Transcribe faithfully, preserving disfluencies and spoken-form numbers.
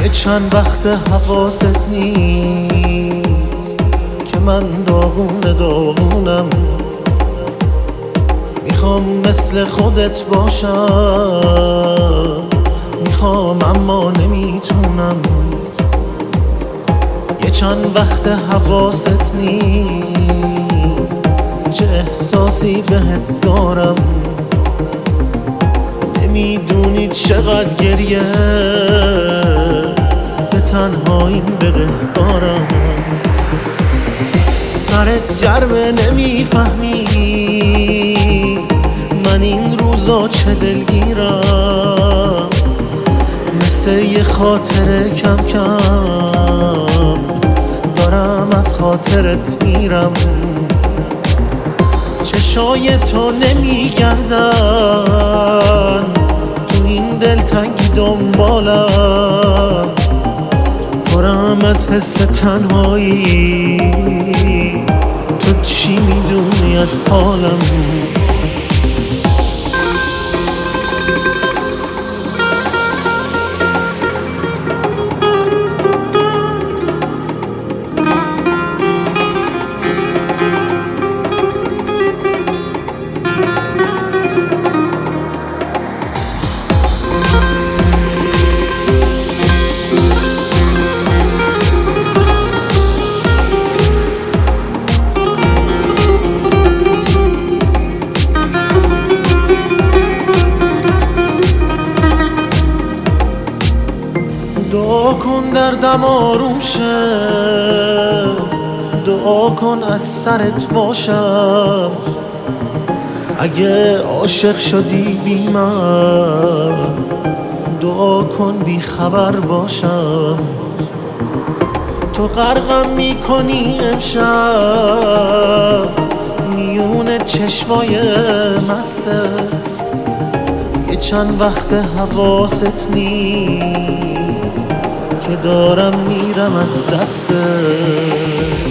یه چند وقت حواست نیست که من داغون داغونم. میخوام مثل خودت باشم، میخوام اما نمیتونم. یه چند وقت حواست نیست چه احساسی بهت دارم. نمیدونی چقدر گریه به تنهاییم بدهکارم. سرت گرمه نمیفهمی من این روزا چه دلگیرم. مثل یه خاطره کم کم دارم از خاطرت میرم. چشای تو نمیگردن تو این دلتنگی دنبالم. پرم از حس تنهایی، تو چی میدونی از حالم؟ دعا کن دردم آروم شه، دعا کن از سرت باشم. اگه عاشق شدی بی من، دعا کن بی خبر باشم. تو غرقم میکنی امشب میون چشمای مسته. یه چند وقت حواست نیست که دارم میرم از دسته.